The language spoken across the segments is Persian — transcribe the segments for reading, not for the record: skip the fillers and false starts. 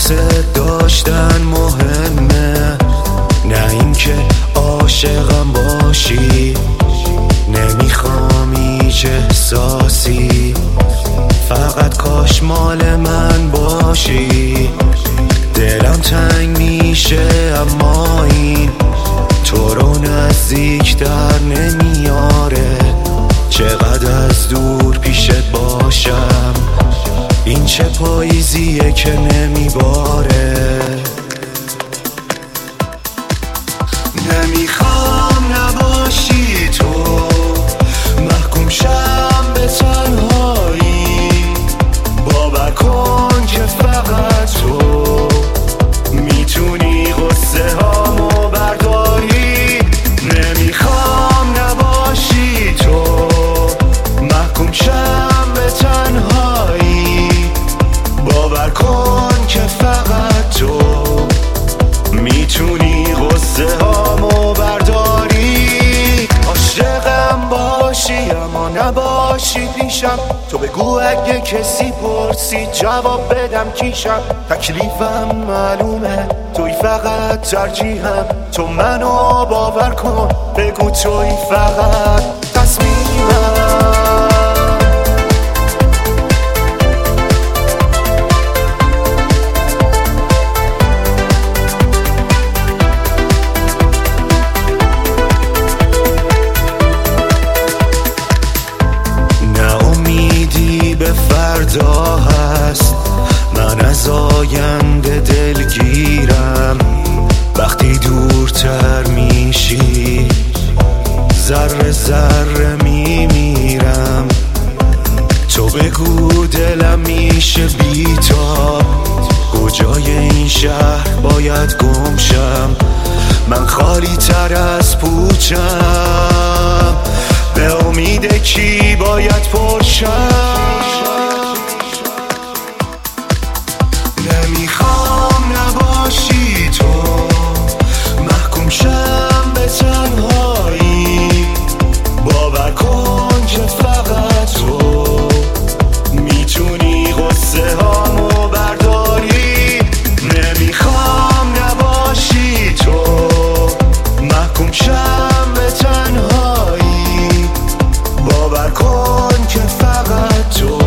دوست داشتن مهمه، نه اینکه عاشقم باشی. نمیخوام هیچ احساسی، فقط کاش مال من باشی. دلم تنگ میشه اما این تو رو نزدیک‌تر نمیاره. چقدر از دور پیشت باشم، این چه پاییزیه که نمیباره. نمیخوام نباشی تو، محکوم شم به تنهایی. باور کن که فقط تو میتونی غصه هامو برداری. نمیخوام نباشی تو، محکوم شم به تنهایی. باور کن که فقط تو میتونی غصه هامو برداری. عاشقم باشی اما نباشی پیشم. تو بگو اگه کسی پرسی جواب بدم کیشم. تکلیفم معلومه، توی فقط ترجیحم. تو منو باور کن، بگو توی فقط تصمیمم. فردا هست، من از آینده دلگیرم. وقتی دورتر میشی ذره ذره میمیرم. تو بگو دلم میشه بی‌تاب، کجای این شهر باید گم شم. من خالی تر از پوچم، به امید کی باید پرشم. نمیخوام نباشی تو، محکوم شم به تنهایی. باور کن که فقط تو میتونی غصه هامو برداری. نمیخوام نباشی تو، محکوم شم به تنهایی. باور کن که فقط تو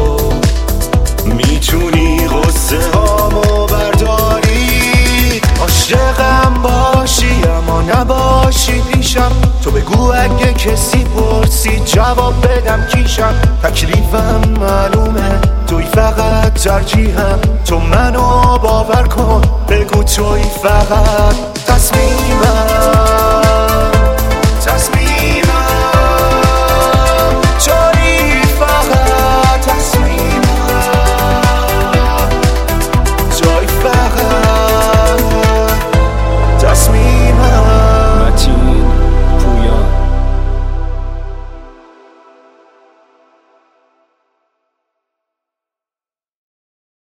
میتونی غصه هامو برداری. عاشقم باشی اما نباشی پیشم. تو بگو اگه کسی پرسی جواب بدم کیشم. تکلیفم معلومه، توی فقط ترجیحم. تو منو باور کن، بگو توی فقط تصمیمم.